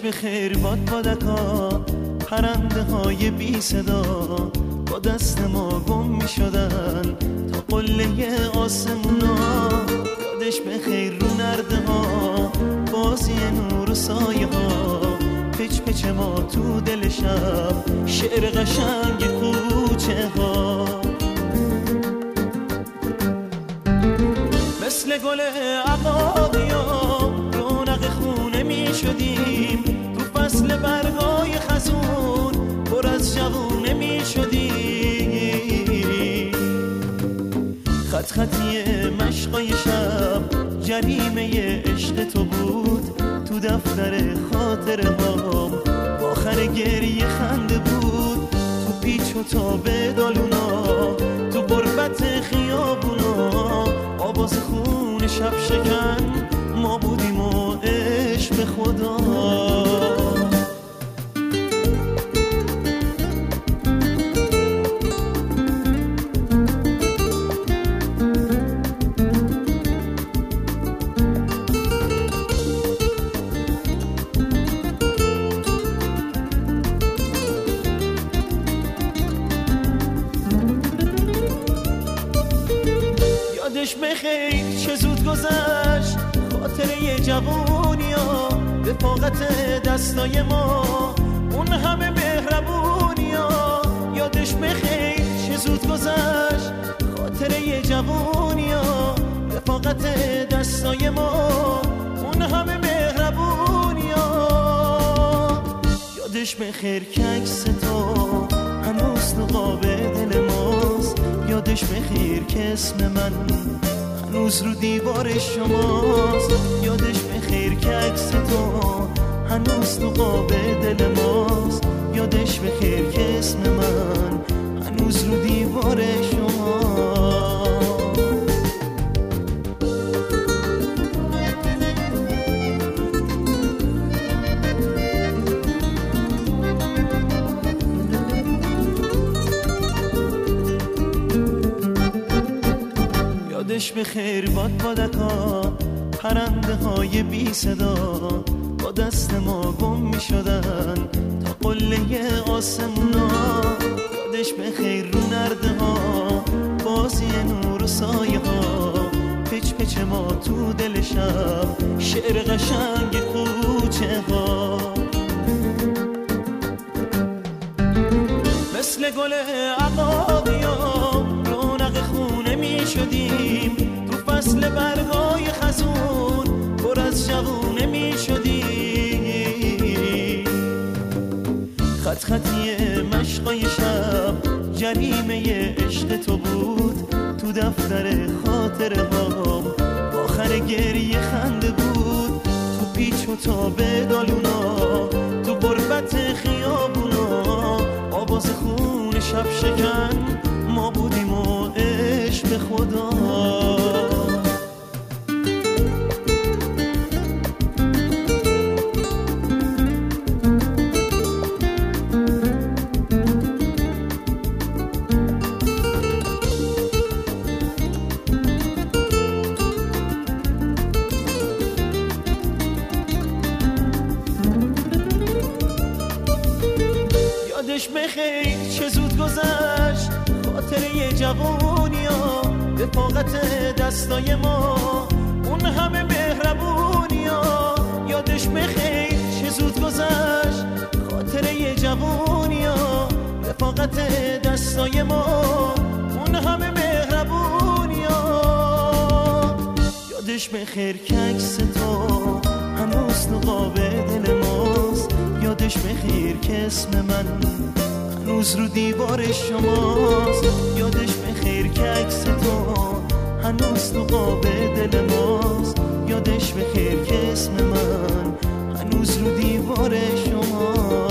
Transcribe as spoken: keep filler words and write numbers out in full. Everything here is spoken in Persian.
به خیر باد بادکا، پرنده های بی صدا با دست ما گم می شدن تا قله آسمونا. یادش به خیر رو نرده ها، بازی نور و سایه ها، پچ پچ ما تو دل شب، شعر قشنگ کوچه ها. مثل گل عقاقیا رونق خونه می شدیم، تو فصل برگای خزون پر از جوونه می شدیم. خط خطی مشقای شب جریمه عشق تو بود، تو دفتر خاطره هام آخر گریه خنده بود. تو پیچ و تاب دالونا، تو غربت خیابونا، آواز خون شب شکن ما بودیم و عشق به خدا. یادش بخیر چه زود گذشت خاطره یه جوونیا، رفاقت دستای ما اون همه مهربونیا. یادش بخیر چه زود گذشت خاطره یه جوونیا، رفاقت دستای ما اون همه مهربونیا. یادش بخیر که عکس تو هنوز تو قاب دل ماست، یادش بخیر که اسم من هنوز رو دیوار شماست. یادش بخیر که عکس تو هنوز تو قاب دل ماست، یادش بخیر که اسم من هنوز رو دیوار شماست. یادش به خیر باد بادکا، پرنده های بی صدا با دست ما گم می شدن تا قله آسمونا. یادش به خیر رو نرده ها، بازی نور و سایه ها، پچ پچ ما تو دل شب، شعر قشنگ کوچه ها. مثل گل عقاقیا رونق خونه می شدیم، تو فصل برگای خزون پر از جوونه می شدیم. خط خطی مشقای شب جریمه عشق تو بود، تو دفتر خاطره هام آخر گریه خنده بود. تو پیچ و تاب دالونا، تو غربت خیابونا، آواز خون شب شکن ما بودیم و عشق به خدا. یادش بخیر چه زود گذشت خاطره یه جوونیا، رفاقت دستای ما اون همه مهربونیا. یادش بخیر چه زود گذشت خاطره یه جوونیا، رفاقت دستای ما اون همه مهربونیا. یادش بخیر که عکس تو هنوز تو قاب دل ماست، یادش بخیر که اسم من هنوز رو دیوار شماست. یادش بخیر که عکس تو هنوز تو قاب دل ماست، یادش بخیر که اسم من هنوز رو دیوار شماست.